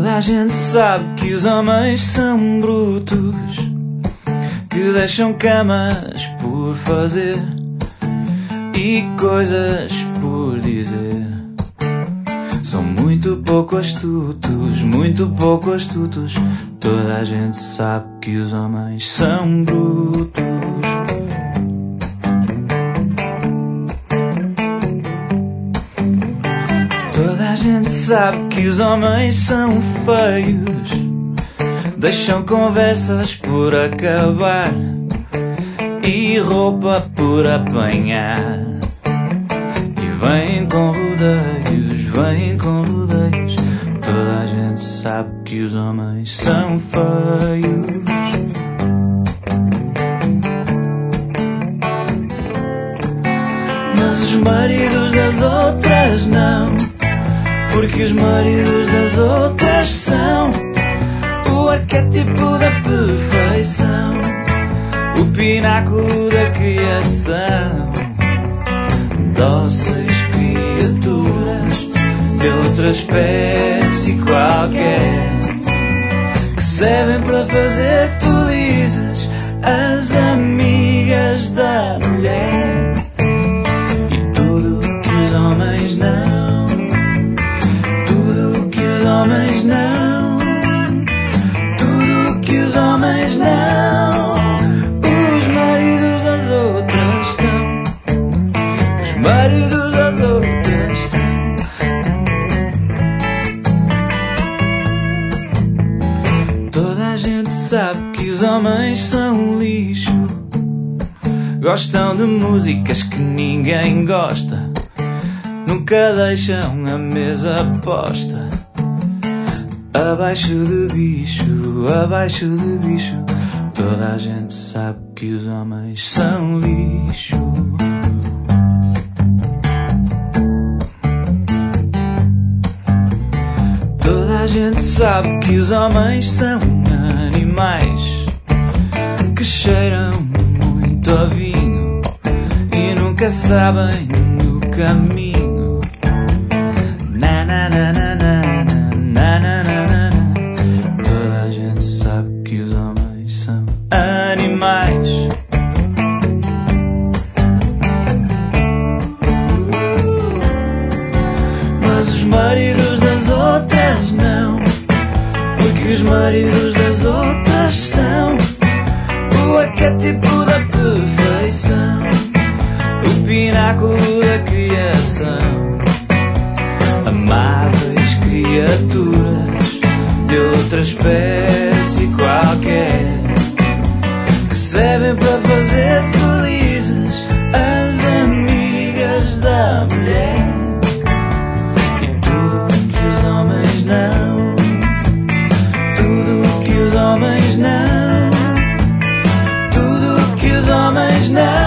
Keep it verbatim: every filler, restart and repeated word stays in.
Toda a gente sabe que os homens são brutos, que deixam camas por fazer e coisas por dizer. São muito pouco astutos, muito pouco astutos. Toda a gente sabe que os homens são brutos. Toda a gente sabe que os homens são feios, deixam conversas por acabar e roupa por apanhar. E vêm com rodeios, vêm com rodeios. Toda a gente sabe que os homens são feios. Mas os maridos das outras não, porque os maridos das outras são o arquétipo da perfeição, o pináculo da criação. Dóceis criaturas de outra espécie qualquer, que servem para fazer felizes as amigas da mulher. E tudo que os homens não, tudo que os homens não, tudo que os homens não, os maridos das outras são, os maridos das outras são. Toda a gente sabe que os homens são lixo, gostam de músicas que ninguém gosta, nunca deixam a mesa posta. Abaixo de bicho, abaixo de bicho. Toda a gente sabe que os homens são lixo. Toda a gente sabe que os homens são animais que cheiram muito a vinho e nunca sabem o caminho. Na na na na na na na na na. Toda a gente sabe que os homens são animais. Mas os maridos das outras não, porque os maridos das outras são o arquétipo da perfeição, o pináculo da criação. Amáveis criaturas de outra espécie qualquer, que servem para fazer felizes as amigas da mulher. E tudo que os homens não, tudo que os homens não, tudo que os homens não.